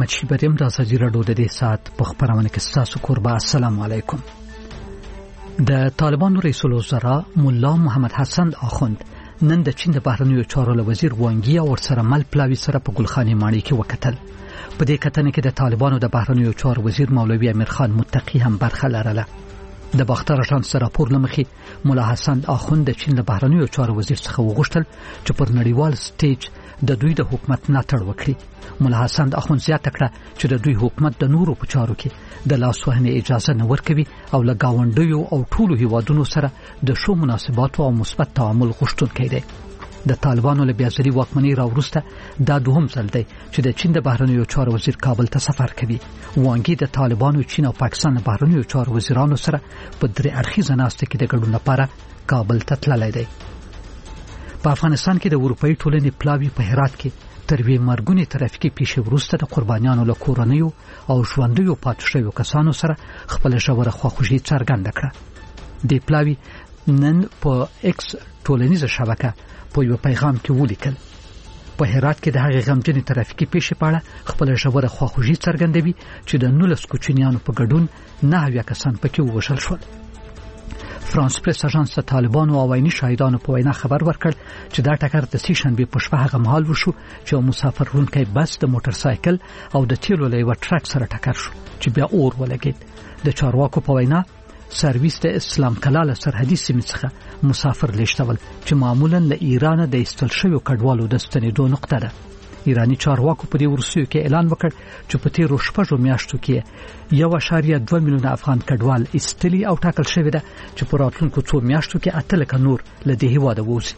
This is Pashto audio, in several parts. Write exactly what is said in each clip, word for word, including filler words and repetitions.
احمد شیبریم د ازادي راډیو د دې سات په خبرونه کې تاسو قربا السلام علیکم. د طالبانو رئیس الوزرا مولا محمد حسن آخوند نن د چین د بهرنیو چارو وزیر وانګي او ورسره مل پلاوی سره په ګلخانې ماڼۍ کې وکتل. په دې کتنه کې د طالبانو د بهرنیو چارو وزیر مولوی امیر خان متقی هم برخه لرله. د باختر اژانس راپور لمخې مولا حسن آخوند د چین د بهرنیو چارو وزیر څخه وغوښتل چې پر نړیوال سټیج د دوی د حکومت ملاتړ وکړي. مولا حسن آخوند زیاته کړه چې د دوی حکومت د نورو په چارو کې د لاسوهنې اجازه نه ورکوي او له گاونډیو او ټولو هیوادونو سره د شو مناسباتو او مثبت تعامل غوښتونکی دی. د طالبانو له بیازري واکمنۍ راوروسته دا دوهم ځل دی چې د چین د بهرنیو چارو وزیر کابل ته سفر کوي. وانګي د طالبانو، چین او پاکستان د بهرنیو چارو وزیرانو سره په درې اړخیزه ناسته کې د ګډون لپاره کابل ته تللی دی. په افغانستان کې د اروپאי ټولنې پلاوی په هرات کې تر وی مرګونی ترافیکي پیښې وروسته د قربانیانو له کورنیو او ژوندیو پاتې شویو کسانو سره خپل ژوره خواخوږي څرګنده کړه. د پلاوی نن په ایکس ټولنیزه شبکه په یو پیغام کې ولیکل: په هرات کې د هغې غمجنې ترافیکي پیښې په اړه خپل ژوره خواخوږي څرګندوي چې د نولس کوچنیانو په ګډون نه اویا کسان پکې ووژل شول. فرانس پریس اژانس د طالبانو او عیني شاهدانو په وینا خبر ورکړ چې دا ټکر د سې شنبې په شپه هغه مهال وشو چې یو مسافر وړونکی بس د موټر سایکل او د تیلو له یوه ټرک سره ټکر شو چې بیا اور ولګېد. د چارواکو په وینا سرویس د اسلام کلاله سرحدي سیمې څخه مسافر لیږدول چې معمولا له ایران د ایستل شویو کډوالو د ستنېدو نقطه ده. ایرانی چارواکو په دې وروستیو کې اعلان وکړ چې په تیرو شپږو میاشتو کې یو اعشاریه دوه میلیونه افغان کډوال ایستلي او ټاکل شوی ده چې په راتلونکو څو میاشتو کې اته لکه نور له دې هیواده ووځي.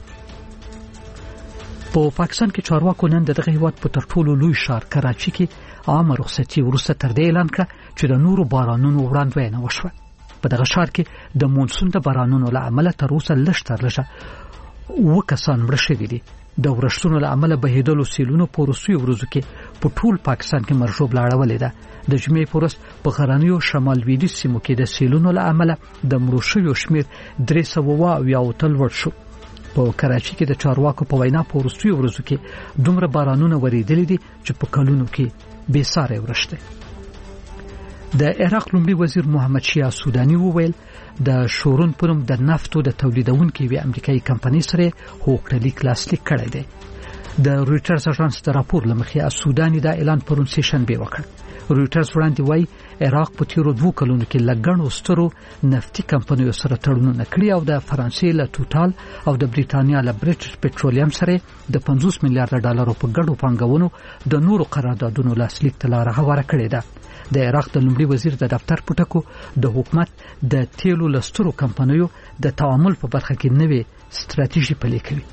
په پاکستان کې چارواکو نن دغه هیواد په تر ټولو لوی ښار کراچي کې عامه رخصتي وروسته تر دې اعلان کړ چې د نورو بارانونو وړاندوینه وشوه. په دغه ښار کې د مونسون د بارانونو له امله تر اوسه لږ تر لږه اووه کسان مړه شوي دي. د ورښتونو له امله بهیدلو سیلونو په وروستیو ورځو کې په ټول پاکستان کې مرژوب لاړولې ده. د جمعې په ورځ په غرنیو شمال لویدیځ سیمو کې د سیلونو له امله د مړو شویو شمېر درې سوه اویا اوته لوړ شو. په کراچي کې د چارواکو په وینا په وروستیو ورځو کې دومره بارانونه ورېدلي دي چې په کلونو کې بې ساری ورښت دی. د عراق لومړي وزیر محمد شیعه سوداني وویل د شورون په نوم د نفتو د تولیدونکو یوې امریکایي کمپنۍ سره هوکړلیک لاسلیک کړی دی. د رویټرز اژانس د راپور له مخې سوداني دا اعلان پرون سې شنبې وکړ. رویټرز وړاندې وایي عراق په تیرو دوو کلونو کې له ګڼو سترو نفتي کمپنیو سره تړونونه کړي او د فرانسې له توټال او د بریټانیا له بریټش پټرولیم سره د پنځوس میلیارډ ډالرو په ګډو پانګونو د نورو قراردادونو لاسلیک ته لاره هواره کړې ده. د عراق د لومړي وزیر د دفتر پټکو د حکومت د تیلو لسترو کمپنیو د تعامل په برخه کې نوې ستراتیژي پلي کوي.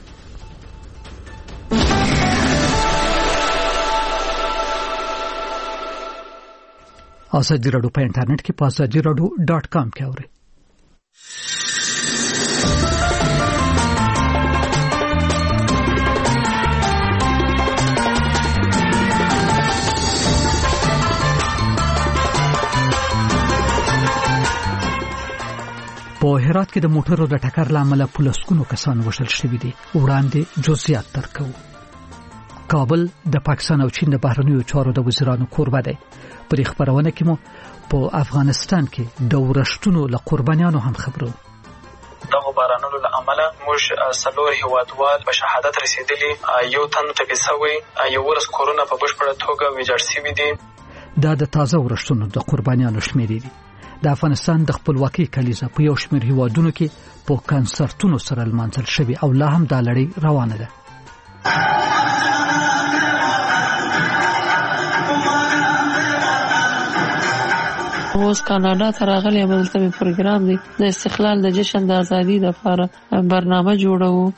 ازادي راډیو په انټرنیټ کې په ازادي راډیو ډاټ کام کې اورئ. په هرات کې د موټرو د ټکر لامل پولیسونو کسان وژل شوي دي. وړاندې جزئیات درکو. کابل د پاکستان او چین د بهرنیو چارو د وزیرانو کوربه دی. پر خبرونه کې مو په افغانستان کې د ورښتونو له قربانیانو هم خبرو. دغه بارانونو له امله موږ څلور هیوادوال په شهادت رسیدلي، یو تن ټپي شوی، یولس کورونه په بشپړه توګه ویجاړ شوي دي. دا د تازه ورښتونو د قربانیانو شمېرې دي. د افغانستان د خپلواکۍ کلیزه په یو شمېر هیوادونو کې په کنسرتونو سره لمانځل شوې او لا هم دا لړۍ روانه ده. اوس کاناډا ته راغلی یم، دلته مې پروګرام دی د استقلال د جشن د ازادۍ لپاره برنامه جوړوو.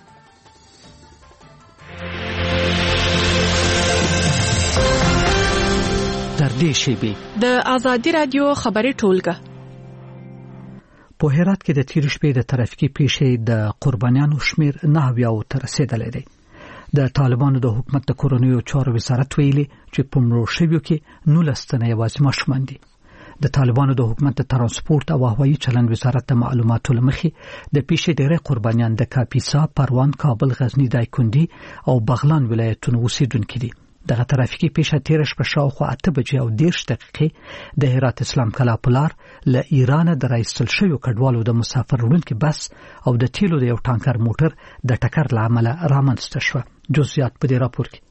تر دې شیبې د ازادي رادیو خبري ټولګه په هرات کې د تیر شپې د ترافیکي پیښې د قربانیانو شمیر نه اویا ته رسیدلی دی. د طالبانو د حکومت د کورنیو چارو وزارت ویلي چې په مړو شویو کې نولس تنه یوازې ماشومان دي. د طالبانو د حکومت د ترانسپورت او هوایي چلند وزارت د معلوماتو لمخې د پیښې ډېری قربانیان د کاپیسا، پروان، کابل، غزنی، دایکندي او بغلان ولایتونو اوسیدونکي دي. دغه ترافیکي پیښه تیر شپه شاوخوا اته بجې او دېرش دقیقې د هرات اسلام کلا په لار له ایران د راایستل شویو کډوالو د مسافر وړونکي بس او د تیلو د یو ټانکر موټر د ټکر له امله رامنځته شوه. جزئیات په دې راپور کې.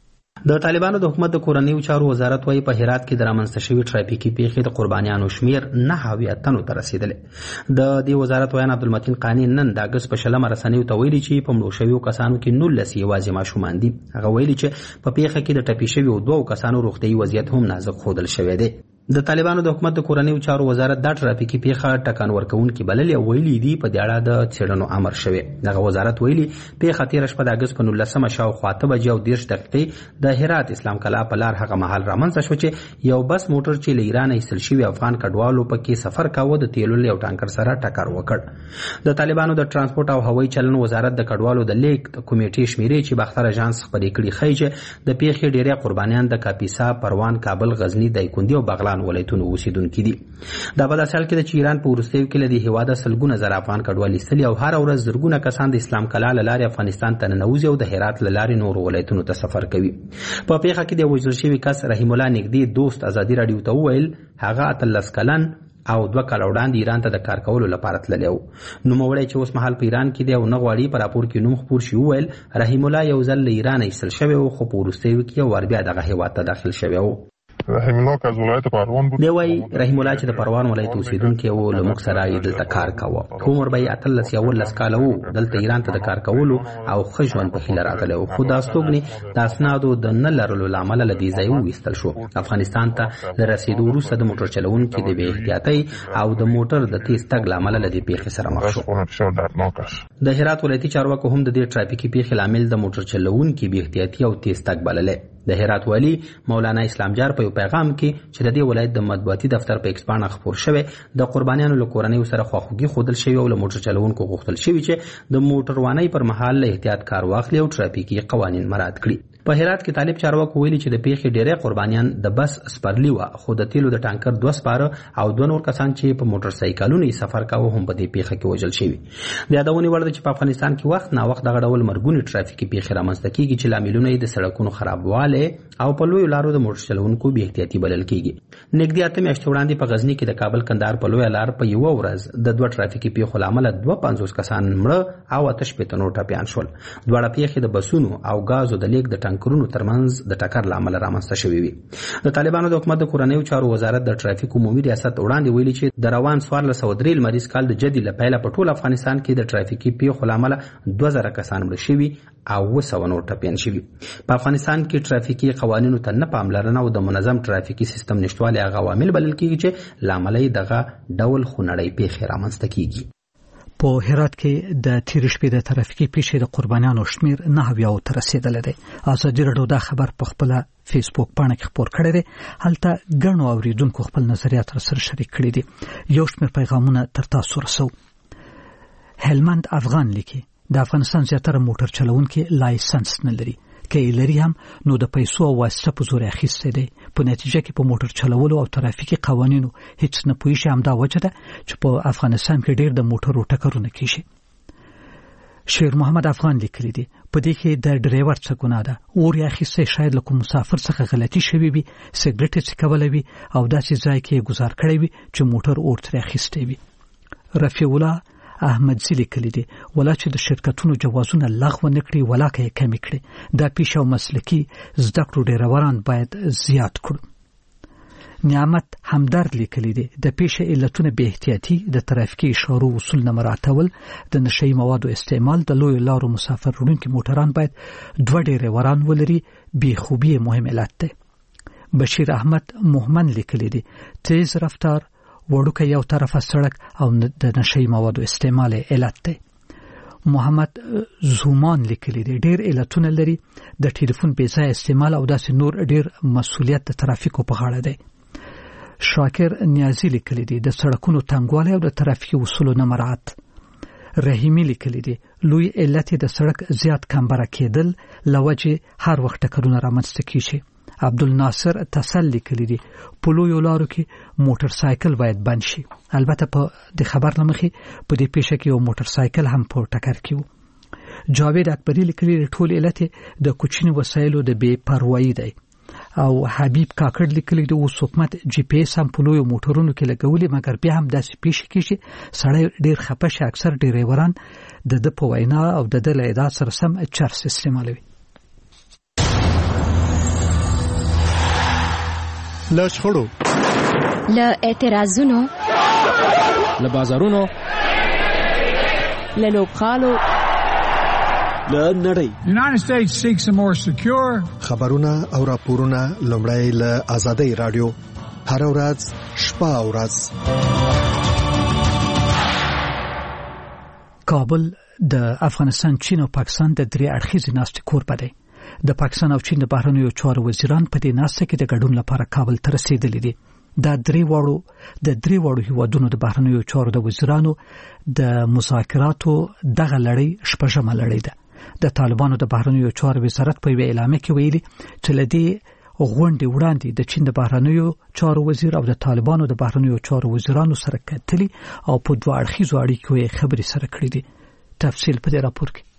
د طالبانو د حکومت د کورنیو چارو وزارت وايي په هرات کې د رامنځته شوي ټرافیکي پیښې د قربانیانو شمیر نه اویا تنو ته رسیدلی. د دې وزارت ویان عبدالمتین قانی نن د اګست په شلمه رسنیو ته ویلي چې په مړو شویو کسانو کې نولس یوازې ماشومان دي. هغه ویلي چې په پیښه کې د ټپي شویو دوو کسانو روغتیايي وضعیت هم نازک ښودل شوی دی. د طالبانو د حکومت د کورنیو چارو وزارت دا ټرافیکي پیښه ټکان ورکوونکې بللې او ویلي دي په دې اړه د څېړنو امر شوی. دغه وزارت ویلي پیښه تېره شپه د اګست په نولسمه شاوخوا اته بجې او دېرش دقیقې د هرات اسلام کلا په لار هغه مهال رامنځته شوه چې یو بس موټر چې له ایران ایستل شوي افغان کډوالو پکې سفر کاوه د تیلو له یو ټانکر سره ټکر وکړ. د طالبانو د ترانسپورت او هوایي چلن وزارت د کډوالو د لیک کمیټې شمیرې چې باختر اژانس خبرې کړي ښیي چې د پیښې ډېری قربانیان د کاپیسا، پروان، کابل، غزنی، دایکندي او بغلان ولایتونو اوسېدونکي دي. دا په داسې حال کې د ایران په وروستیو کې له دې هېواده سلګونه زره افغان کډوال ایستلي او هره ورځ زرګونه کسان د اسلام کلا له لارې افغانستان ته ننوځي او د هرات له لارې نورو ولایتونو ته سفر کوي. په پیښه کې د وژل شوي کس رحیم الله نږدې دوست ازادي راډیو ته وویل هغه اتلس کلن او دوه کاله وړاندې ایران ته د کار کولو لپاره تللی و. نوموړی چې اوس مهال په ایران کې دی او نه غواړي په راپور کې نوم خپور شي وویل رحیم الله یو ځل له ایران ایستل شوی و خو په وروستیو کې یو وار بیا دغه هېواد ته داخل شوی و. رحیم الله که از ولایت پروان بود. دی وایي رحیم الله چې د پروان ولایت اوسېدونکی و له موږ سره یې دلته کار کاوه. عمر به یې اتلس یا اوولس کاله و. دلته ایران ته د کار کولو او ښه ژوند په هیله راغلی و خو دا استوګنې د اسنادو د نه لرلو له امله له دې ځای وویستل شو. افغانستان ته د رسېدو وروسته د موټر چلوونکي د بې احتیاطۍ او د موټر د تیز تګ له امله له دې پیښې سره مخ شو. د هرات ولایتي چارواکو هم د دې ټرافیکي پیښې لامل د موټر چلوونکي بې احتیاطي او تیز تګ بللی. د هرات والی مولانا اسلام جار په یو پیغام کې چې د دې ولایت د مطبوعاتي دفتر په ایکس پاڼه خپور شوی د قربانیانو له کورنیو سره خواخوږي ښودل شوی او له موټر چلوونکو غوښتل شوي چې د موټروانۍ پر مهال له احتیاط کار واخلي او ټرافیکي قوانین مراعات کړي. په هرات کې طالب چارواکو ویلي چې د پیښې ډېری قربانیان د بس سپرلی وه خو د تیلو د ټانکر دوه سپاره او دوه نور کسان چې په موټر سایکلونو یې سفر کاوه هم په دې پیښه کې وژل شوي. د یادونې وړ ده چې په افغانستان کې وخت ناوخت دغه ډول مرګونې ټرافیکي پیښې رامنځته کېږي چې لاملونه یې د سړکونو خرابوالی او په لویو لارو د موټر چلوونکو بې احتیاطي بلل کېږي. نږدې اته میاشتې وړاندې په غزني کې د کابل کندهار په لویه لار په یوه ورځ د دوه ټرافیکي پیښو له امله دوه پنځوس کسان مړه او اته شپېته نور ټپیان شول. دواړه پیښې د بسونو او ګازو د لیک د ټانکرونو ترمنځ د ټکر له امله رامنځته شوې وي. د طالبانو د حکومت د کورنیو چارو وزارت د ټرافیک عمومي ریاست وړاندې ویلي چې د روان څوارلس سوه درې لمریز کال د جدي له پیله په ټول افغانستان کې د ټرافیکي پیښو له امله دوه زره کسان مړه شوي او اوه سوه نور ټپیان شوي. په افغانستان کې ټرافیکي قوانینو ته نه پاملرنه او د منظم ټرافیکي سیستم نشتوالی هغه عوامل بلل کېږي چې له امله یې دغه ډول خونړۍ پیښې رامنځته کېږي. په هرات کې د تېرې شپې د ترافیکي پیښې د قربانیانو شمیر نه اویاوو ته رسېدلی دی. ازادي راډیو دا خبر په خپله فیسبوک پاڼه کې خپور کړی دی. هلته ګڼو اورېدونکو خپل نظریات راسره شریک کړي دي. یو شمېر پیغامونه تر تاسو رسو. هلمند افغان لیکي د افغانستان زیاتره موټر چلوونکي لایسنس نه لري. که یې لري هم نو د پیسو او واسطه په زور اخیستی دی. په نتیجه کې په موټر چلولو او ترافیکي قوانینو هیڅ نه پوهېږي. همدا وجه ده چې په افغانستان کې ډېر د موټرو ټکرونه کېږي. شیر محمد افغان لیکلی دی په دې کې د ډرایور څه ګناه ده. اور یې اخیستی شاید له کوم مسافر څخه غلطي شوې وي، سګرټ یې څکولی وي او داسې ځای کې یې ګزار کړی وي چې موټر اور ترې اخیستی وي. رفیع الله احمدزي لیکلی دی ولا چې د شرکتونو جوازونه لغوه نه کړي ولا که یې کمې کړي. دا پیښه او مسلکي زده کړو ډریوران باید زیات کړو. نعمت همدرد لیکلی دی د پیښې علتونه بې احتیاطي، د ترافیکي اشارو اصول نه مراعاتول، د نشهیي موادو استعمال، د لویو لارو مسافر وړونکي موټران باید دوه ډریوران ولري. بې خوبي مهم علت دی. بشیر احمد محمن لیکلی دی تیز رفتار، وړوکی یو طرفه سړک او د نشهیي موادو استعمال علت دی. محمد زومان لیکلی دی ډېر علتونه لري، د ټلیفون بې ځایه استعمال او داسې نور ډېر مسؤلیت د ترافیکو په غاړه دی. شاکر نیازی لیکلی دی د سړکونو تنګوالی او د ترافیکي اصولو نه مراعات. رحیمی لیکلی دی لوی علت د سړک زیات کمبره کېدل له وجې هر وخت ټکرونه رامنځته کېږي. عبدالناصر تسل لیکلی دی په لویو لارو کې موټر سایکل باید بند شي. البته په د خبر له مخې په دې پیښه کې یو موټر سایکل هم په ټکر کې و. جاوید اکبری لیکلي ټول علت د کوچني وسایلو د بې پروايي دی او حبیب کاکړ لیکلي د اوس حکومت جی پی اس هم په لویو موټرونو کې لګولي مګر بیا هم داسې پیښ کیږي سړی ډیر خپه شي اکثر ډرایوران د د په وینا او د د له ادا سره سم چارج استعمالوي له شخړو له اعتراضونو له بازارونو له لوبغالو له نړۍ United States seeks a more secure خبرونه او راپورونه لومړی له آزادۍ رادیو هر ورځ شپه او ورځ کابل د افغانستان چین او پاکستان د درې اړخیزې ناستې کوربه دی د پاکستان او چین د بهرنیو چارو وزیران په دې ناسته کې د ګډون لپاره کابل ته رسیدلي دي دا درې واړو د درې واړو هیوادونو د بهرنیو چارو د وزیرانو د مذاکراتو دغه لړۍ شپږمه لړۍ ده د طالبانو د بهرنیو چارو وزارت په یوه اعلامیه کې ویلي چې لدې غونډې وړاندې د چین د بهرنیو چارو وزیر او د طالبانو د بهرنیو چارو وزیرانو سره کتلي او په دوه اړخیزو اړیکو یې خبرې سره کړې دي تفصیل په دې راپور کې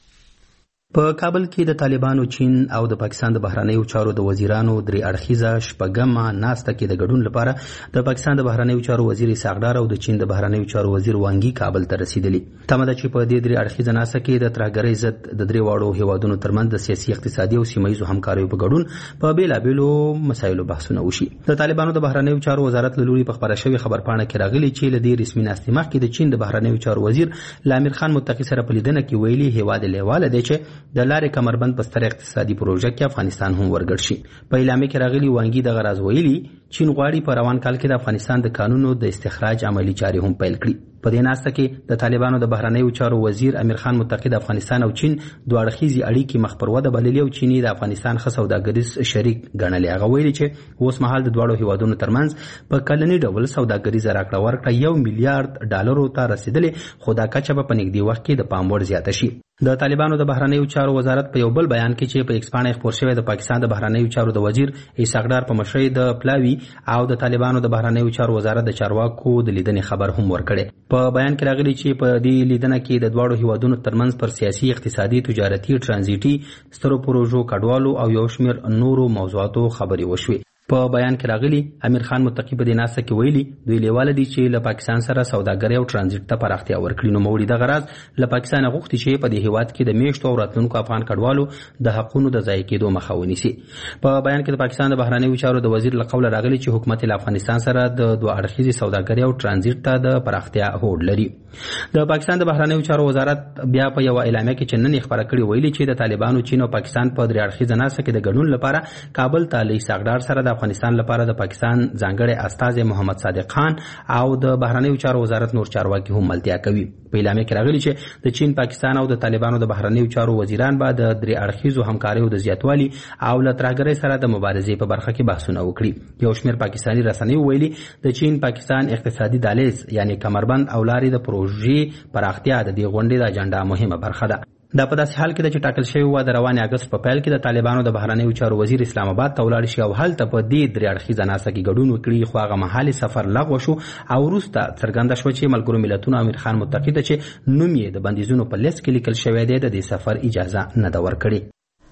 په کابل کې د طالبانو چین او د پاکستان د بهرنیو چارو د وزیرانو درې اړخیزه شپږمه ناسته کې د ګډون لپاره د پاکستان د بهرنیو چارو وزیر اسحاق ډار او د چین د بهرنیو چارو وزیر وانګي کابل ته رسیدلي تمه ده چې په دې درې اړخیزه ناسته کې د ترهګرۍ ضد د درې واړو هیوادونو ترمنځ د سیاسي اقتصادي او سیمهییزو همکاریو په ګډون په بیلابیلو مسایلو بحثونه وشي د طالبانو د بهرنیو چارو وزارت له لوري په خبره شوی خبرپاڼه کې راغلي چې له دې رسمي ناستې مخکې د چین د بهرنیو چارو وزیر لامیر خان متقی سره په لیدنه کې ویلي هیواد لیواله دی چې د لارې کمر بند په ستر اقتصادي پروژه کې افغانستان هم ورګړ شي په اعلامیه کې راغلي وانګي د غراز ویلي چین غواړي په روان کال کې د افغانستان د قانونو د استخراج عملی چارې هم پیل کړي په دې ناسته کې د طالبانو د بهرنیو چارو وزیر امیر خان متقی د افغانستان او چین دوه اړخیزې اړیکې مخ پر وده بللې او چینی د افغانستان ښه سوداګریز شریک ګڼلې هغه ویلي چې اوس مهال د دواړو هیوادونو ترمنځ په کلنی ډول سوداګریزه راکړه ورکړه یو میلیارډ ډالرو ته رسیدلې خو دا کچه په نږدې وخت کې د پام وړ زیاته شي د طالبانو د بهرنیو چارو وزارت په یو بل بیان کې چې په ایکس باندې خبر شوی د پاکستان د بهرنیو چارو د وزیر اسحاق ډار په مشرۍ د پلاوی او د طالبانو د بهرنیو چارو وزارت د چارواکو د لیدنې خبر هم ورکړي په بیان کې راغلي چې په دې لیدنه کې د دواړو هیوادونو ترمنځ پر سیاسي اقتصادي تجارتي ترانزیټي سترو پروژو کډوالو او یو شمېر نورو موضوعاتو خبرې وشوي په بیان کې راغلي امیر خان متقی په دې ناسته کې ویلي دوی لیواله دي چې له پاکستان سره سوداګري او ترانزیت ته پراختیا ورکړي نو موړي د غرض له پاکستان غوښتي چې په دې هیواد کې د میشتو او راتلونکو افغان کډوالو د حقوقو د ضایع کېدو مخه ونیسي په بیان کې د پاکستان د بهرنیو چارو د وزیر له قوله راغلي چې حکومت له افغانستان سره د دوه اړخیزې سوداګري او ترانزیت ته د پراختیا هوډ لري د پاکستان د بهرنیو چارو وزارت بیا په یو اعلامیه کې چنن خبره کړې ویلي چې د طالبانو چین او پاکستان په درې اړخیزه ناسته کې د ګډون لپاره کابل ته له اسحاق ډار سره د افغانستان لپاره د پاکستان ځانګړی استازی محمد صادق خان او د بهرنیو چارو وزارت نور چارواکي هم ملتیا کوي په اعلامیه کې راغلي چې د چین پاکستان او د طالبانو د بهرنیو چارو وزیران به د درې اړخیزو همکاریو د زیاتوالي او له ترهګرۍ سره د مبارزې په برخه کې بحثونه وکړي یو شمېر پاکستاني رسنیو ویلي د چین پاکستان اقتصادي دهلیز یعنی کمربند او لارې د پروژې پراختیا د دې غونډې د اجنډا مهمه برخه ده دا په داسې حال کې چې ټاکل شوی و د روان اگست په پیل کې د طالبانو د بهرنیو چارو وزیر اسلام آباد ته ولاړ شي او هلته په دې درې اړخیزه ناسته کې ګډون وکړي خو هغه مهالي سفر لغوه شو او وروسته څرګنده شو چې ملګرو ملتونو امیر خان متقی ته چې نوم یې د بندیزونو په لیست کې لیکل شوی دی د دې سفر اجازه نه ده ورکړې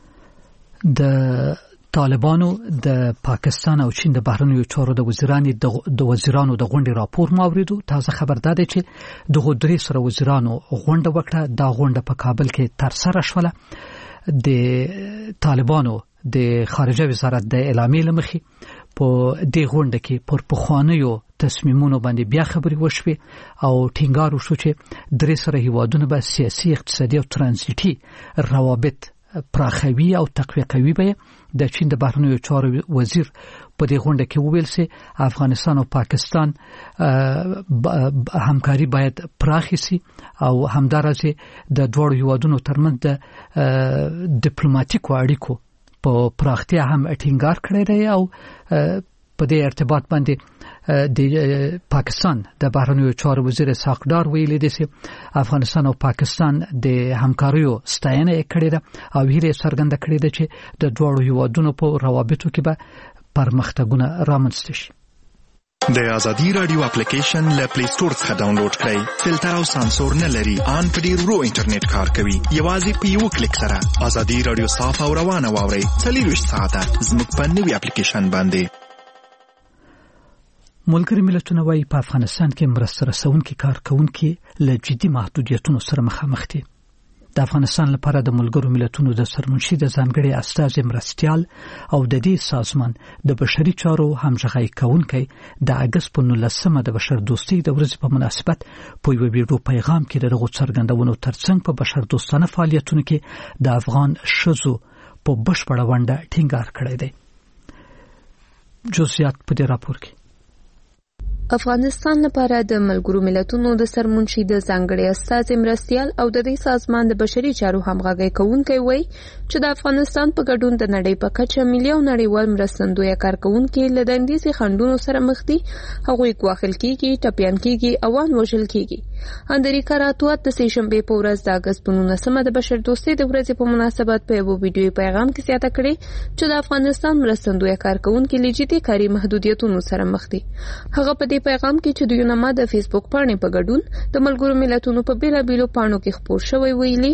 د طالبانو د پاکستان او چین د بهرنیو چارو د وزیرانو د وزیرانو د غونډې راپور ماوریدو تازه خبر ده چې د غوډري سره وزیرانو غونډه وکړه دا غونډه په کابل کې تر سره شوله د طالبانو د خارجه وزارت د اعلامیې لمخې په دې غونډه کې پر پخوانیو تصمیمونو باندې بیا خبرې وشوي او ټینګار وشو چې درې سره هیوادونه به سیاسي اقتصادي او ترانزیټي روابط پراخوي او تقویه کوي به د چین د بهرنیو چارو وزیر په دې غونډه کې وویل چې افغانستان او پاکستان همکاري باید پراخ شي او همدارسه د دوه هیوادونو ترمنځ د ډیپلوماټیکو اړیکو په پراختیا هم ټینګار کړی دی او په دې ارتباط باندې د پاکستان د بهرنیو چارو وزیر اسحاق ډار ویلي دی چې افغانستان او پاکستان د همکاریو ستاینه کړې ده او هیله څرګنده کړې ده چې د دوه هیوادونو په روابطو کې به پرمختګونه رامنځته شي د ازادي رادیو اپلیکیشن له پلی سٹور څخه ډاونلوډ کړئ. فلټر او سانسور نه لري. آن په ډیر ورو انټرنیټ کار کوي. یوازې په یو کلیک سره ازادي رادیو صاف او روانه واورئ. څلوېښت ساعته زموږ په نوي اپلیکیشن باندې. ملګري ملتونه وايي په افغانستان کې مرسته رسونکي کارکونکي له جدي محدودیتونو سره مخامخ دي. د افغانستان لپاره د ملګرو ملتونو د سرمنشي د ځانګړي استازي مرستيال او د دې سازمان د بشري چارو همغږي کوونکی د اگست په نولسمه د بشر دوستۍ د ورځې په مناسبت په یو ویډیو پیغام کې دغه څرګندونو ترڅنګ په بشر دوستانه فعالیتونو کې د افغان شذو په بشپړه ونډه ټینګار کړی دی. جزئیات په دې راپور کې. افغانستان لپاره د ملګرو ملتونو د سرمنشي د ځانګړي استازي مرستيال او د دې سازمان د بشري چارو همغږي کوونکی وایي چې د افغانستان په ګډون د نړۍ په کچه مليون نړیوال مرستندوی کارکونکي له دندې خندونو سره مخ دي. هغوی ګواښل کیږي، ټپيان کیږي او وان وژل کیږي. اندریکا راتوات د سې شنبې په ورځ د اگست په نولسمه د بشر دوستۍ د ورځې په مناسبت په یو ویډیو پیغام کې زیاته کړې چې د افغانستان مرستندوی کارکونکي له جدي کاري محدودیتونو سره مخ دي. هغه په پیغام کې چې د یونما د فیسبوک پاڼې په ګډون د ملګرو ملتونو په بیلابیلو پاڼو کې خپور شوی ویلي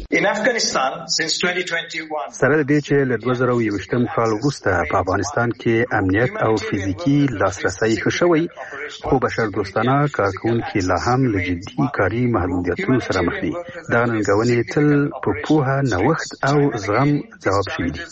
سره دې چې له دوه زره یوویشتم کال وروسته په افغانستان کې امنیت او فزیکی لاسرسي ښه شوی، خو بشر دوستانه کارکونکي لا هم له جدي کاري محدودیتونو سره مخ دي. دا ننګونې تل په پوهه، نوښت او زغم ځواب شوي دي.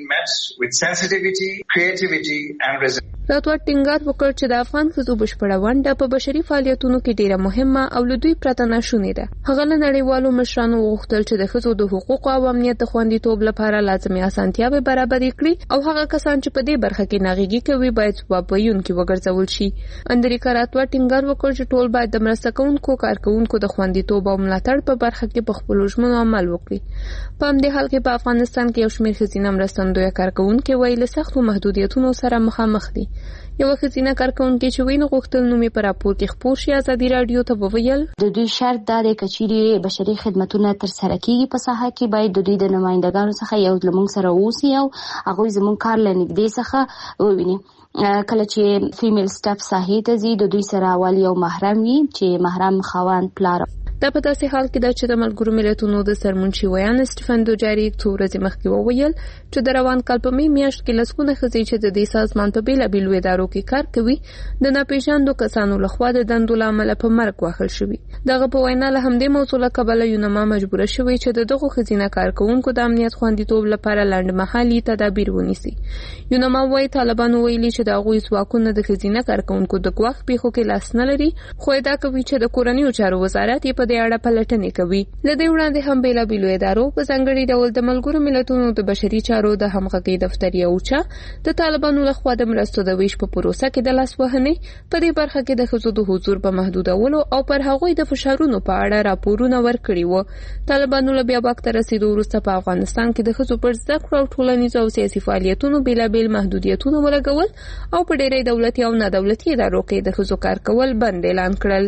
راتوات ټینګار وکړ چې د افغان ښځو بشپړه ونډه په بشري فعالیتونو کې ډیره مهمه او له دوی پرته ناشونې ده. هغه له نړیوالو مشرانو وغوښتل چې د ښځو د حقوقو او امنیت د خوندیتوب لپاره لازمي اسانتیاوې برابرې کړي او هغه کسان چې په دې برخه کې ناغېږي کوي باید ځواب ویونکي وګرځول شي. اندریکا راتوات ټینګار وکړ چې ټول باید د مرسته کوونکو کارکونکو د خوندیتوب او ملاتړ په برخه کې په خپلو ژمنو عمل وکړي. په همدې حال کې په افغانستان کې یو شمېر ښځینه مرستندویه کارکونکي وایي له سختو محدودیتونو سره مخامخ دي. یو ښځینه کارکونکې چې وینې غوښتل نومې په راپور کې خپور شي ازادي راډیو ته وویل د دوی شرط دا دی که چیرې بشري خدمتونه ترسره کیږي په ساحه کې باید د دوی د نمایندګانو څخه یو زموږ سره اوسي او هغوی زموږ کار له نږدې څخه وویني. کله چې فیمیل سټاف ساحې ته ځي د دوی سره اول یو محرم وي چې محرم خاوند پلار. دا په داسې حال کې ده چې د ملګرو ملتونو د سرمنشي ویان سټیفن دوجاریک څو ورځې مخکې وویل چې د روان کال په می میاشت کې لسګونه ښځې چې د دې سازمان په بیلابیلو ادارو کې کار کوي د ناپېژاندو کسانو لخوا د دندو له امله په مرګ وهل شوي. دغه په وینا له همدې موضوع له کبله یونما مجبوره شوې چې د دغو ښځینه کارکوونکو د امنیت خوندیتوب لپاره لنډمهالي تدابیر ونیسي. یونما وایي طالبانو ویلي چې د هغوی ځواکونه د ښځینه کارکوونکو د ګواښ پیښو کې لاس نه لري، خو ادعا کوي چې د کورنیو چارو وزارت یې په دې اړه پلټنې کوي. له دې وړاندې هم بیلابیلو ادارو په ځانګړي ډول د ملګرو ملتونو د بشري چارو د همغږۍ دفتر یوچا د طالبانو لخوا د مرستو د ویش په پروسه کې د لاسوهنې په دې برخه کې د ښځو د حضور په محدودولو او پر هغوی د فشارونو په اړه راپورونه ورکړي وو. طالبانو له بیا واک ته رسیدو وروسته په افغانستان کې د ښځو پر زده کړو او ټولنیزو او سیاسي فعالیتونو بیلابیل محدودیتونه ولګول او په ډېری دولتي او نه دولتي ادارو کې د ښځو کار کول بند اعلان کړل.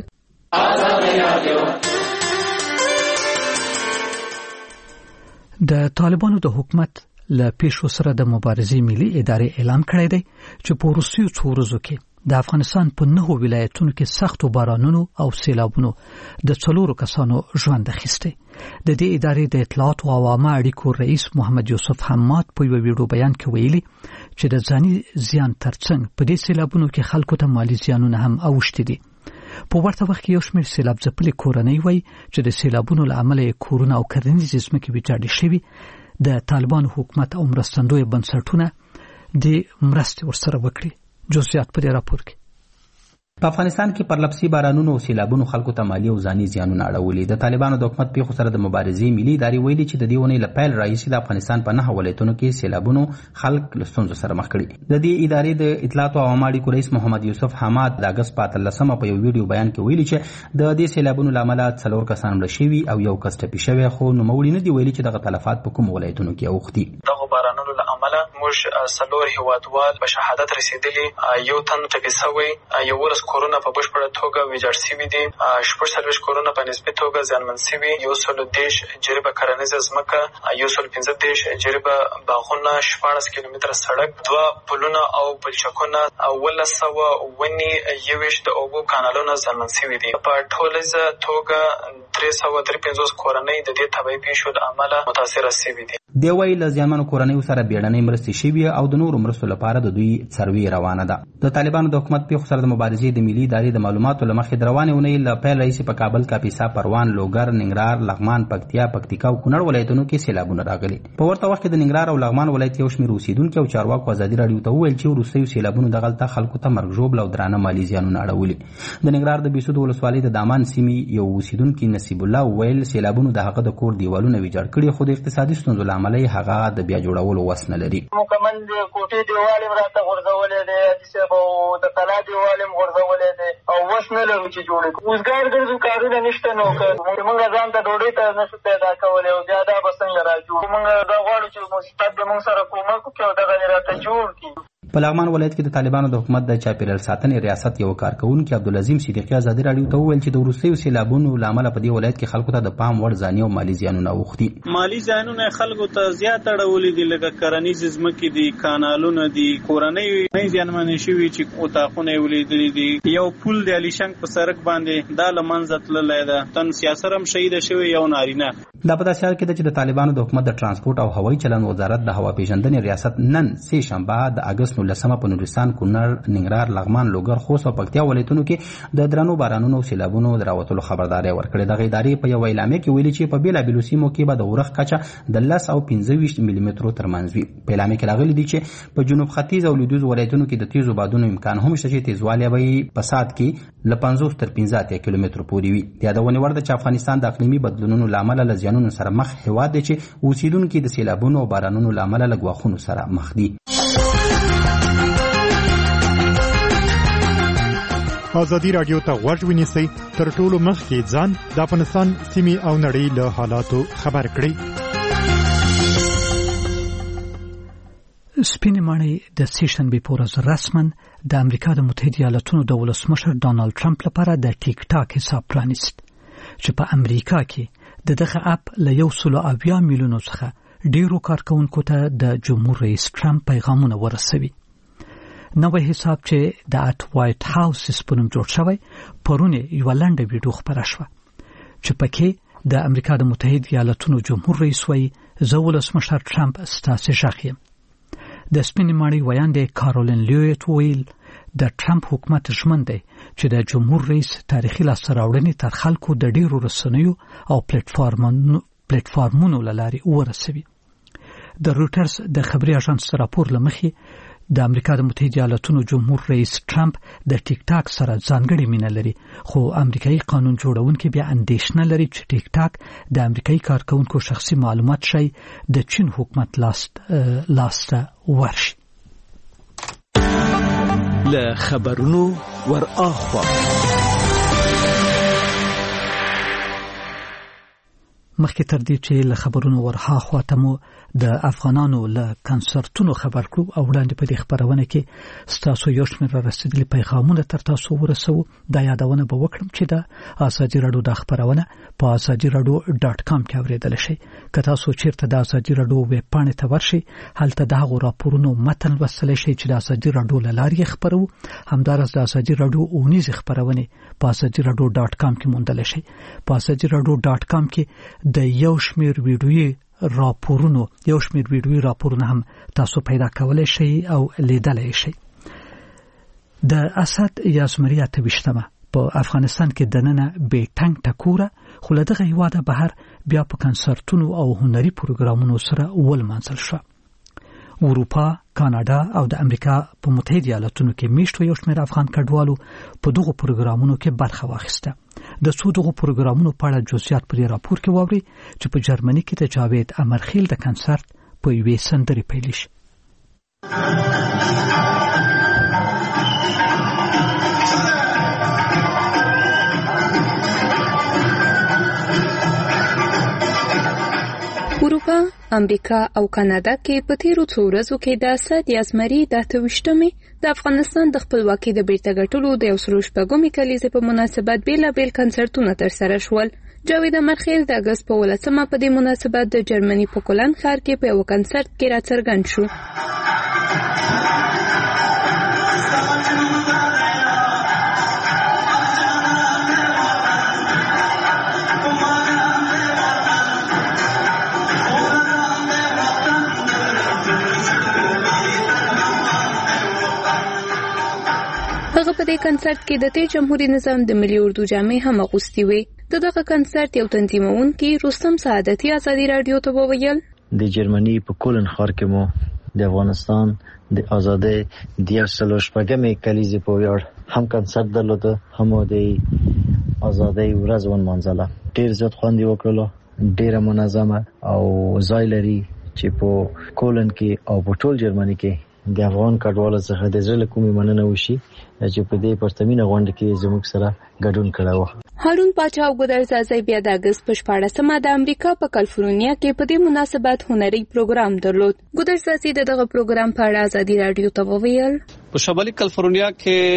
د طالبانو د حکومت له پیښو سره د مبارزې ملي ادارې اعلان کړی دی چې په وروستیو څو ورځو کې د افغانستان په نهو ولایتونو کې سختو بارانونو او سیلابونو د څلورو کسانو ژوند اخیستی. د دې ادارې د اطلاعات او عوامه اړیکو رئیس محمد یوسف حماد په یو ویډیو بیان کې ویلي چې د ځاني زیان ترڅنګ په دې سیلابونو کې خلکو ته مالی زیانونه هم اوښتي دي. په ورته وخت کې یو شمېر سیلاب ځپلې کورنۍ وایي چې د سیلابونو له امله یې کورونه او کرنیزې ځمکې ویجاړې شوي. د طالبانو حکومت او مرستندوی بنسټونه د مرستې ورسره وکړي. جزئیات په دې راپور کې. په افغانستان کې پرلپسې بارانونو او سیلابونو خلکو ته مالي او ځاني زیانونه اړولي. د طالبانو د حکومت پیښو سره د مبارزې ملي ادارې ویلي چې د دې اونۍ له پیل راهیسې د افغانستان په نهه ولایتونو کې سیلابونو خلک له ستونزو سره مخ کړي. د دې ادارې د اطلاعات او عوامه اړیکو رئیس محمد یوسف حماد د اگست په اتلسمه په یو ویډیو بیان کې ویلي چې د دې سیلابونو له امله څلور کسان مړه شوي او یو کس ټپي شوی، خو نوموړي نه دي ویلي چې دغه تلفات په کوم ولایتونو کې اوښتي. دغه بارانونو له امله امله موږ څلور هیوادوال په شهادت رسیدلي، یو تن ټپي شوی، یولس کورونه په بشپړه توګه ویجاړ شوي دي، شپږ څلوېښت کورونه په نسبي توګه زیانمن شوي، یو سل دېرش جریبه کرنیزه ځمکه، یو سل پنځه دېرش جریبه باغونه، شپاړس کیلومتره سړک، دوه پلونه او پلچکونه، اوولس سوه ونې، یوویشت د اوبو کانالونه زیانمن شوي دي. په ټولیزه توګه درې سوه درې پنځوس کورنۍ د دې طبیعي پیښو له امله متاثره شوي دي. دی وايي له زیانمنو کورنیو سره بیړنۍ مرستې شوي او د نورو مرستو لپاره د دوی سروې روانه ده. د طالبانو د حکومت پیښو سره د مبارزې د ملي ادارې د معلوماتو له مخې د روانې اونۍ له پیل راهیسې په کابل، کاپیسا، پروان، لوګر، ننګرهار، لغمان، پکتیا، پکتیکا او کونړ ولایتونو کې سیلابونه راغلي. په ورته وخت کې د ننګرهار او لغمان ولایت یو شمېر اوسېدونکي او چارواکو ازادي راډیو ته وویل چې وروستیو سیلابونو دغلته خلکو ته مرګ ژوبل او درانه مالي زیانونه اړولي. د ننګرهار د بېسود ولسوالۍ د دامان سیمې یو اوسېدونکي نصیب الله وویل سیلابونو د هغه د کور دیوالونه ویجاړ کړي، خو د اقتصادي ستونزو له امله یې هغه د بیا جوړولو وس نه لري. مکمل د کوټې دیوال یې راته غورځولی دی، حدیث او د کلا دیوال یې غورځولی دی او وس نه لرو چې جوړ کړو. اوزګار ګرځو، کارونه نشته، نو موږ ځان ته ډوډۍ ته نشو پیدا کولی او بیا دا به څنګه را جوړ. موږ دا غواړو چې مثبت د موږ سره کومک وکړي او دغه یې راته جوړ کړي. په لغمان ولایت کې د طالبانو د حکومت د چاپیریال ساتنې ریاست یو کارکونکي عبدالعظیم صدیقي ازادي راډیو ته وویل چې د وروستیو سیلابونو له امله په دې ولایت کې خلکو ته د پام وړ ځاني او مالي زیانونه اوښتي. مالي زیانونه خلکو ته زیات اړولي دي، لکه کرنیزې ځمکې دي، کانالونه دي، کورنۍ زیانمنې شوي چې اتاقونه یې ولیدلي دي، یو پل د علیشنګ په سړک باندې دا له منځه تللی ده، تن سیاسر هم شهیده شوی یو نارینه. دا په داسې حال کې ده چې د طالبانو د حکومت د ترانسپورټ او هوایي چلند وزارت د هوا پیژندنې ریاست نن سه شنبه د اګست نولسمه په نورستان، کونړ، ننګرهار، لغمان، لوګر، خوست او پکتیا ولایتونو کې د درنو بارانونو او سیلابونو د راوتلو خبرداری ورکړې. دغه ادارې په یو اعلامیه کې ویلي چې په بېلابېلو سیمو کې به د اورښت کچه د لس او پنځه ویشت ملي مترو ترمنځ وي. په اعلامیه کې راغلي دي چې په جنوب ختیځ او لویدیځ ولایتونو کې د تیزو بادونو امکان هم شته چې تیزوالی به یې په ساعت کې له پنځوس تر پنځه اتیا کیلومترو پورې وي. د یادونې وړ ده چې افغانستان د اقلیمي بدلونونو له امله له زیانونو سره مخ هېواد دی چې اوسېدونکي د سیلابونو او بارانونو له امله له ګواښونو سره مخ دي. ازادي راډیو ته غوږ ونیسئ، تر ټولو مخکې ځان د افغانستان سیمې او نړۍ له حالاتو خبر کړئ. سپینې ماڼۍ د سې شنبې په ورځ رسما د امریکا د متحده ایالاتونو د ولسمشر ډانالډ ټرمپ لپاره د ټیک ټاک حساب پرانیست چې په امریکا کې د دغه اپ له یو سلو اویا میلیونو څخه ډیرو کارکونکو ته د جمهور رئیس ټرمپ پیغامونه ورسوي. نوی حساب چې د اټ وایټ هاوس په نوم جوړ شوی پرون یو لنډه ویډیو خپره شوه چې پکې د امریکا د متحده ایالاتونو جمهور رئیس وایي زه ولسمشر ټرمپ ستاسو غږ یم. د سپینې ماڼۍ ویاندې کارولین لیویټ ویل د ټرمپ حکومت ژمن دی چې د جمهور رئیس تاریخي لاسته راوړنې تر خلکو د ډیرو رسنیو او پلیټفارمونو پلیټفارمونو له لارې ورسوي. د روټرز د خبري اژانس راپور له مخې د امریکا د متحده ایالاتونو جمهور رئیس ټرمپ د ټیک ټاک سره ځانګړې مینه لري، خو امریکایي قانون جوړونکي بیا اندېښنه لري چې ټیک ټاک د امریکایي کارکونکو شخصي معلومات شي د چین حکومت لاست لاسته ورشي. له خبرونو ور اخوا مخکې تر دې چې له خبرونو ورهاخوا ته مو د افغانانو له کنسرتونو خبر کړو او وړاندې په دې خبرونه کې ستاسو یو شمېر رسیدلي پیغامونه تر تاسو ورسوو. دا یادونه به وکړم چې د ازادي راډیو د خبرونه په ازادي راډیو ډاټ کام کې اوریدل شي. که تاسو چیرته د ازادي راډیو ویب پاڼې ته ورشئ، هلته د هغو راپورونو متن لوستلی شئ چې د ازادي راډیو له لارې خپروو. همداراز د ازادي راډیو اونیزې خبرونه په ازادي راډیو ډاټ کام کې موندلی شئ. په ازادي راډیو ډاټ کام کې د یو شمېر ویډیويي راپورونو یو شمېر ویډیويي راپورونه هم تاسو پیدا کولای شئ او لیدلای شئ. د اسد یا زمري اته ویشتمه په افغانستان کې دننه به ټنګ ټکوره، خو له دغه هیواده بهر بیا په کنسرتونو او هنري پروګرامونو سره ولمانځل شو. اروپا، کاناډا او د امریکا په متحده ایالاتونو کې میشتو یو شمېر افغان کډوالو په دغو پروګرامونو کې برخه واخیسته. د څو دغو پروګرامونو په اړه جزئیات په دې راپور کې واورئ چې په جرمني کې د جاوید امرخیل د کنسرت په یوې سندرې پیل شي. اروپا، امریکا او کاناډا کې په تیرو څو ورځو کې د اسد یا زمري د اته ویشتمې د افغانستان د خپلواکۍ د بیرته ګټلو د یو سل شپږمې کلیزې په مناسبت بیلابیل کنسرتونه ترسره شول. جاوید امرخیل د اګست په ولسمه په دې مناسبت د جرمني په کولن ښار کې په یو کنسرت کې راڅرګند شو. هغه په دې کنسرت کې د تی جمهوریت نظام د ملي اردو جامې هم اغوستې وې. د دغه کنسرت یو تنظیمونکی رستم سعادتي ازادي رادیو ته وویل د جرمني په کولن ښار کې مو د افغانستان د ازادۍ د یو سل شپږمې کلیزې په ویاړ هم کنسرت درلوده، هم د ازادۍ ورځ ونمانځله. ډېر زیات خوند یې وکړلو، ډېره منظمه او ځای لري چې په کولن کې او په ټول جرمني کې د افغان کډوالو څخه د زړه کومې مننه وشي چې په دې پرتمینه غونډه کې زموږ سره ګډون کړی و. هارون پاچا او ګودرزازی بیا د اګست په شپاړسمه د امریکا په کالیفورنیا کې په دې مناسبت هنري پروګرام درلود. ګودرزازی د دغه پروګرام په اړه ازادي رادیو ته وویل په شمالي کالیفورنیا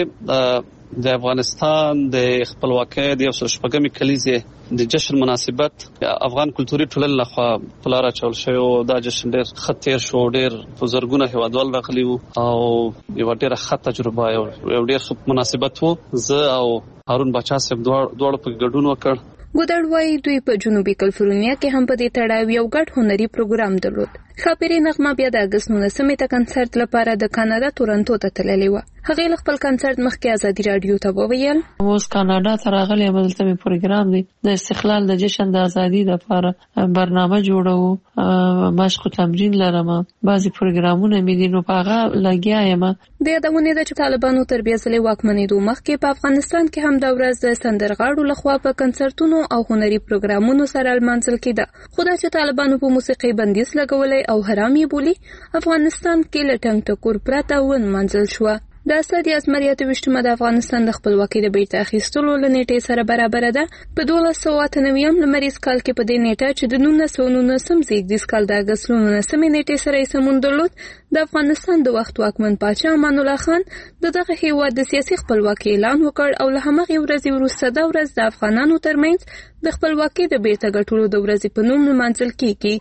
کې د افغانستان د خپلواکۍ د یو سل شپږمې کلیزې د جشن مناسبت افغان کلتوري ټولنې لخوا په لاره اچول شوی او دا جشن ډېر ښه تېر شو. ډېر په زرګونه هیوادوال راغلي وو او یوه ډېره ښه تجربه یو ډېر ښه مناسبت وو. زه او هارون باچا صاحب دواړو پکې ګډون وکړ. ګودر وايي دوی په جنوبي کالیفورنیا کې هم په دې تړاو یو ګډ هنري پروګرام درلود. خاپيري نغمه بیا د اګست نولسمې ته کنسرت لپاره د کاناډا تورنټو ته تللې و. هغه خپل کنسرت مخکې ازادي رادیو ته وویل اوس کاناډا ته راغلی یم، دلته مې پروګرام دی د استقلال د جشن د ازادي لپاره برنامه جوړو، مشق تمرین لرم، بعضی پروګرامونه مې دي نو په هغه لګیا یم. د یادونه ده چې طالبانو تر بیا ځلې واکمنېدو مخکې په افغانستان کې هم د ورځ د سندرغاړو لخوا په کنسرتونو او هنري پروګرامونو سره لمانځل کېده. خو دا چې طالبانو په موسیقي بندیز لګولې او حرام یې بولي، افغانستان کې له ټنګ ټکور پرته ونمانځل شوه. د اسد یا زمري اته ویشتمه د افغانستان د خپلواکۍ د بیرته اخیستلو له نیټې سره برابره ده. په دولس سوه اته نوي لمریز کال کې په دې نیټه چې د نولس سوه نولسم زیږدیز کال د اګست نولسمې نیټې سره یې سمون درلود، د افغانستان د وخت واکمن پاچا امان الله خان د دغه هیواد د سیاسي خپلواکۍ اعلان وکړ او له همغې ورځې وروسته دا ورځ د افغانانو ترمنځ د خپلواکۍ د بیرته ګټلو د ورځې په نوم نمانځل کیږي.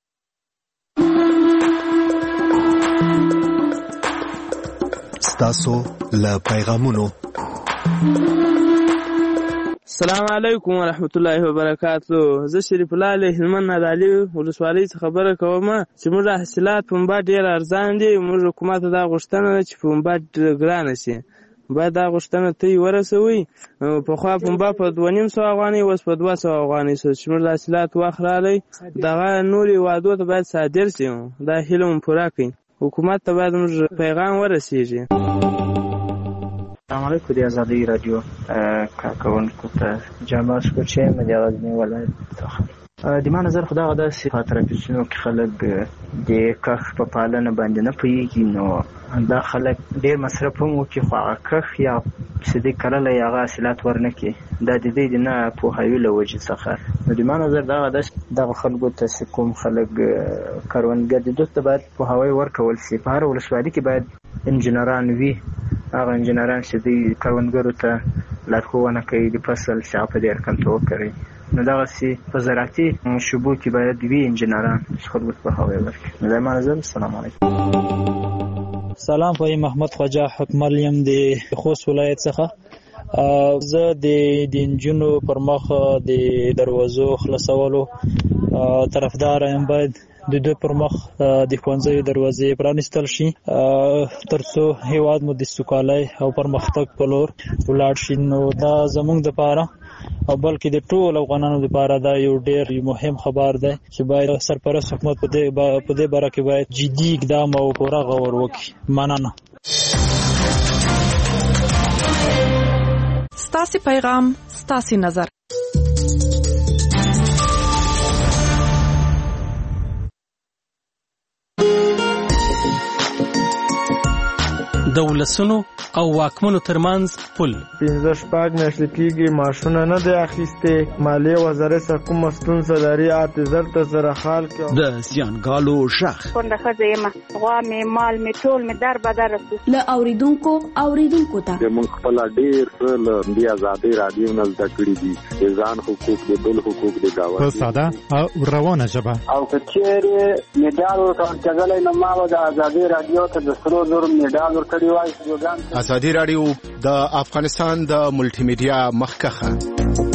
ستاسو له پیغامونو. السلام علیکم ورحمت الله وبرکاتو. زه شریف الله هلمند نادعلي ولسوالۍ څخه خبره کوم چې موږ حاصلات پنبه ډېر ارزان دي. موږ حکومت دا غوښتنه ده چې پنبه ګرانه شي، باید دا غوښتنه ته یې ورسوي. پخوا پنبه په دوه نیم سوه افغانۍ اوس په دوه سوه افغانۍ شو چې موږ د حاصلات وخت راغلی دغه نورې هېوادو ته باید صادر شي. دا هیله مو پوره کړئ. حکومت ته باید موږ پیغام ورسیږي. السلام علیکم د ازادۍ رادیو کارکوونکو ته جامع شکر یم د غزني ولایت څخه. د ما نظر خو دغه داسې په ترافیکونو کې خلک د کښ په پالنه باندې نه پوهېږي، نو دا خلک ډېر مصرف هم وکړي خو هغه کښ یا چې دوی کرلی هغه حاصلات ورنه کړي، دا د دوی د نه پوهاوي له وجې څخه. نو د ما نظر دغه داسې دغه خلکو ته چې کوم خلک کروندګر دي دوی ته باید پوهاوی ورکول شي. په هره ولسوالي کې باید انجینران وي، هغه انجینران چې دوی کروندګرو ته لارښوونه کوي د فصل چې هغه په دې رقم وکړي. نو دغسې په زراعتي شبو کې باید وي انجینران چې خلکو ته پوهاوی ورکړي. نو دا ما نظر. السلام علیکم. سلام، په محمد خواجه حکمل یم د خوست ولایت څخه. زه د نجونو پر مخ د دروازو خلاصولو طرفدار یم. باید د دوی پر مخ د ښوونځیو دروازې پرانیستل شي ترڅو هیواد مو د سوکالۍ او پرمختګ په لور ولاړ شي. نو دا زموږ دپاره او بلکې د ټول افغانانو لپاره دا یو ډېر مهم خبر دی چې باید سرپرست حکومت په دې باره کې باید جدي اقدام او پوره غور وکړي. مننه. ستاسو پیغام ستاسو نظر. د ولسونو او واکمنو ترمنځ پل. پنځه شپږ میاشتې کېږي معاشونه نه دی اخیستې. مالیې وزارت څخه کومه ستونزه لري اته زر ته سره حال کړي. د زیانګالو غږ کونډه ښځه یم، غوا مې مال مې ټول مې در بدر رسو. له اوریدونکو اوریدونکو ته موږ خپل ډېر څه له دې ازادۍ رادیو نه زده کړي دي. د ځان حقوق د بل حقوق د گاونډي په ساده او روانه ژبه. او که چېرې میډال ورکول کېدلی نو ما به د ازادۍ رادیو ته د سرو زرو میډال ورکړی وای. ازادي رادیو د افغانستان د ملټي میډیا مخکخه